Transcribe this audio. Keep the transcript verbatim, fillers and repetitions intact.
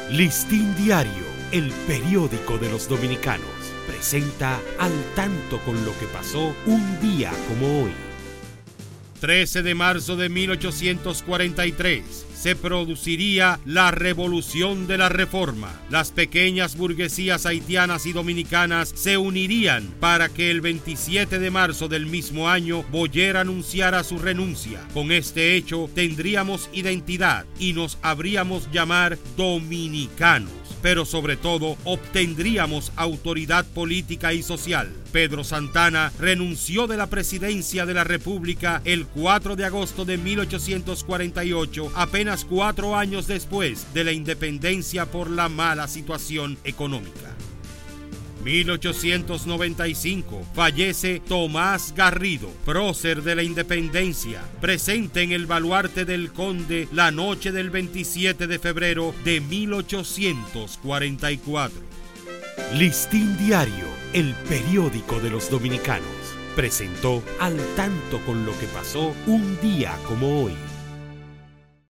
Listín Diario, el periódico de los dominicanos, presenta Al Tanto con lo que pasó un día como hoy. trece de marzo de mil ochocientos cuarenta y tres se produciría la Revolución de la Reforma. Las pequeñas burguesías haitianas y dominicanas se unirían para que el veintisiete de marzo del mismo año Boyer anunciara su renuncia. Con este hecho tendríamos identidad y nos habríamos llamar dominicanos, pero sobre todo obtendríamos autoridad política y social. Pedro Santana renunció de la presidencia de la República el cuatro de agosto de mil ochocientos cuarenta y ocho, apenas cuatro años después de la independencia por la mala situación económica. mil ochocientos noventa y cinco fallece Tomás Garrido, prócer de la independencia, presente en el baluarte del Conde la noche del veintisiete de febrero de mil ochocientos cuarenta y cuatro. Listín Diario, el periódico de los dominicanos, presentó Al Tanto con lo que pasó un día como hoy.